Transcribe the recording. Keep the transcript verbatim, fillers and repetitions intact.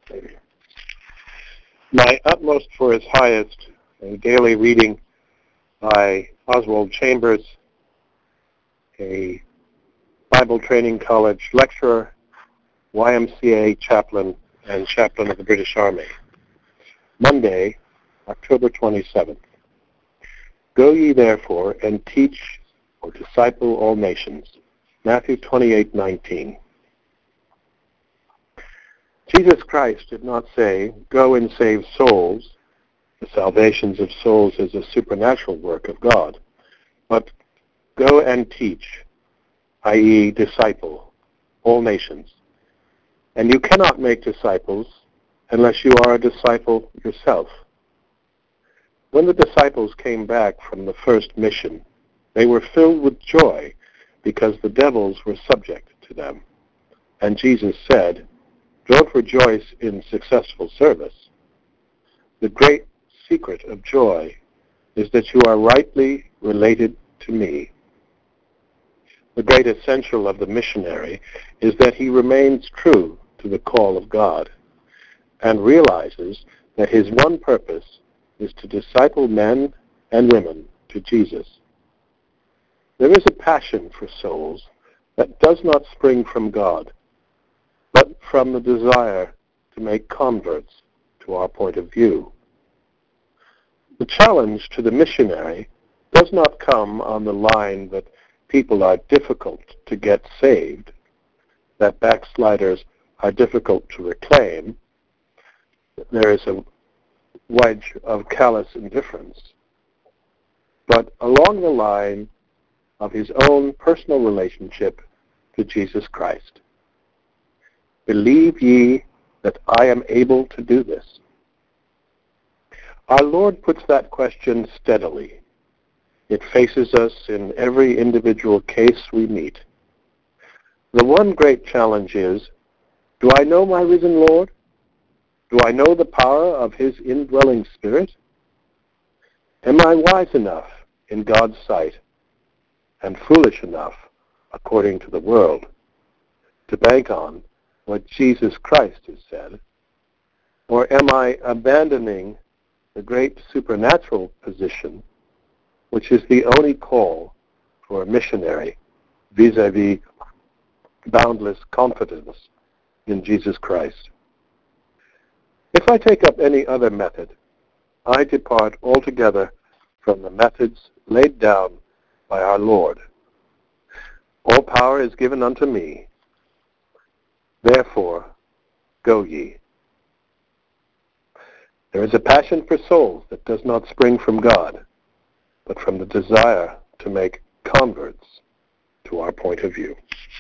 My Utmost for His Highest, a daily reading by Oswald Chambers, a Bible Training College lecturer, Y M C A chaplain, and chaplain of the British Army. Monday, October twenty-seventh. Go ye therefore and teach or disciple all nations. Matthew twenty-eight nineteen. Jesus Christ did not say, go and save souls. The salvations of souls is a supernatural work of God. But go and teach, that is disciple, all nations. And you cannot make disciples unless you are a disciple yourself. When the disciples came back from the first mission, they were filled with joy because the devils were subject to them. And Jesus said, don't rejoice in successful service. The great secret of joy is that you are rightly related to me. The great essential of the missionary is that he remains true to the call of God and realizes that his one purpose is to disciple men and women to Jesus. There is a passion for souls that does not spring from God, but from the desire to make converts to our point of view. The challenge to the missionary does not come on the line that people are difficult to get saved, that backsliders are difficult to reclaim. There is a wedge of callous indifference, but along the line of his own personal relationship to Jesus Christ. Believe ye that I am able to do this? Our Lord puts that question steadily. It faces us in every individual case we meet. The one great challenge is, do I know my risen Lord? Do I know the power of his indwelling Spirit? Am I wise enough in God's sight and foolish enough, according to the world, to bank on what Jesus Christ has said? Or am I abandoning the great supernatural position, which is the only call for a missionary vis-a-vis boundless confidence in Jesus Christ? If I take up any other method, I depart altogether from the methods laid down by our Lord. All power is given unto me. Therefore, go ye. There is a passion for souls that does not spring from God, but from the desire to make converts to our point of view.